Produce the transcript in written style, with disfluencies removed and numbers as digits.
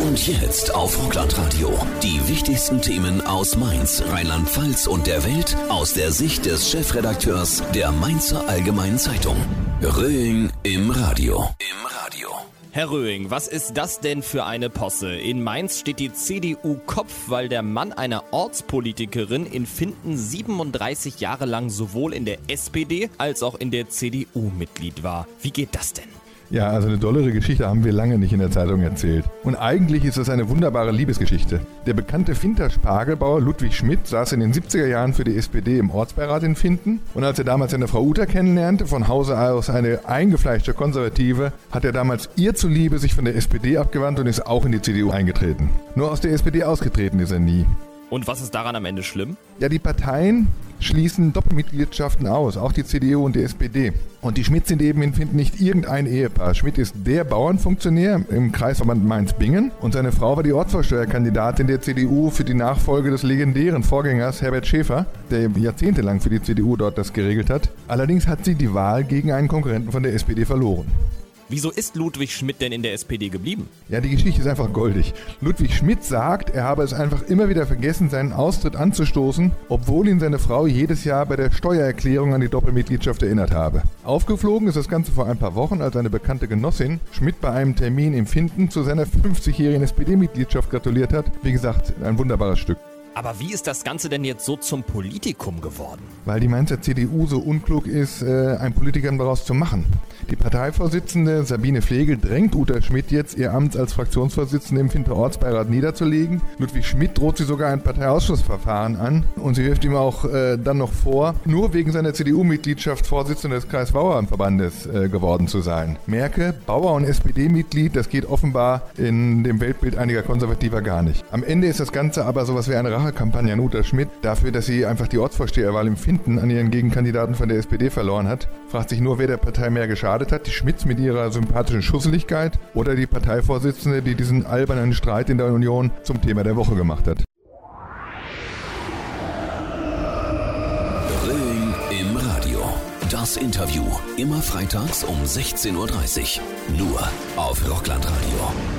Und jetzt auf Rockland-Radio. Die wichtigsten Themen aus Mainz, Rheinland-Pfalz und der Welt aus der Sicht des Chefredakteurs der Mainzer Allgemeinen Zeitung. Röing im Radio. Herr Röing, was ist das denn für eine Posse? In Mainz steht die CDU Kopf, weil der Mann einer Ortspolitikerin in Finden 37 Jahre lang sowohl in der SPD als auch in der CDU Mitglied war. Wie geht das denn? Ja, also eine dollere Geschichte haben wir lange nicht in der Zeitung erzählt. Und eigentlich ist es eine wunderbare Liebesgeschichte. Der bekannte Finter Spargelbauer Ludwig Schmidt saß in den 70er Jahren für die SPD im Ortsbeirat in Finden. Und als er damals seine Frau Uta kennenlernte, von Hause aus eine eingefleischte Konservative, hat er damals ihr zuliebe sich von der SPD abgewandt und ist auch in die CDU eingetreten. Nur aus der SPD ausgetreten ist er nie. Und was ist daran am Ende schlimm? Ja, die Parteien schließen Doppelmitgliedschaften aus, auch die CDU und die SPD. Und die Schmidts sind eben in Finden nicht irgendein Ehepaar. Schmidt ist der Bauernfunktionär im Kreisverband Mainz-Bingen und seine Frau war die Ortsvorsteherkandidatin der CDU für die Nachfolge des legendären Vorgängers Herbert Schäfer, der jahrzehntelang für die CDU dort das geregelt hat. Allerdings hat sie die Wahl gegen einen Konkurrenten von der SPD verloren. Wieso ist Ludwig Schmidt denn in der SPD geblieben? Ja, die Geschichte ist einfach goldig. Ludwig Schmidt sagt, er habe es einfach immer wieder vergessen, seinen Austritt anzustoßen, obwohl ihn seine Frau jedes Jahr bei der Steuererklärung an die Doppelmitgliedschaft erinnert habe. Aufgeflogen ist das Ganze vor ein paar Wochen, als eine bekannte Genossin Schmidt bei einem Termin im Finden zu seiner 50-jährigen SPD-Mitgliedschaft gratuliert hat. Wie gesagt, ein wunderbares Stück. Aber wie ist das Ganze denn jetzt so zum Politikum geworden? Weil die Mainzer CDU so unklug ist, einen Politiker daraus zu machen. Die Parteivorsitzende Sabine Flegel drängt Uta Schmidt jetzt, ihr Amt als Fraktionsvorsitzende im Finter Ortsbeirat niederzulegen. Ludwig Schmidt droht sie sogar ein Parteiausschussverfahren an und sie wirft ihm auch dann noch vor, nur wegen seiner CDU-Mitgliedschaft Vorsitzender des Kreisbauernverbandes geworden zu sein. Merke, Bauer- und SPD-Mitglied, das geht offenbar in dem Weltbild einiger Konservativer gar nicht. Am Ende ist das Ganze aber sowas wie eine Rachekampagne an Uta Schmidt dafür, dass sie einfach die Ortsvorsteherwahl im Finden an ihren Gegenkandidaten von der SPD verloren hat. Fragt sich nur, wer der Partei mehr geschadet hat, die Schmidts mit ihrer sympathischen Schusseligkeit oder die Parteivorsitzende, die diesen albernen Streit in der Union zum Thema der Woche gemacht hat. Röing im Radio. Das Interview. Immer freitags um 16:30 Uhr. Nur auf Rockland-Radio.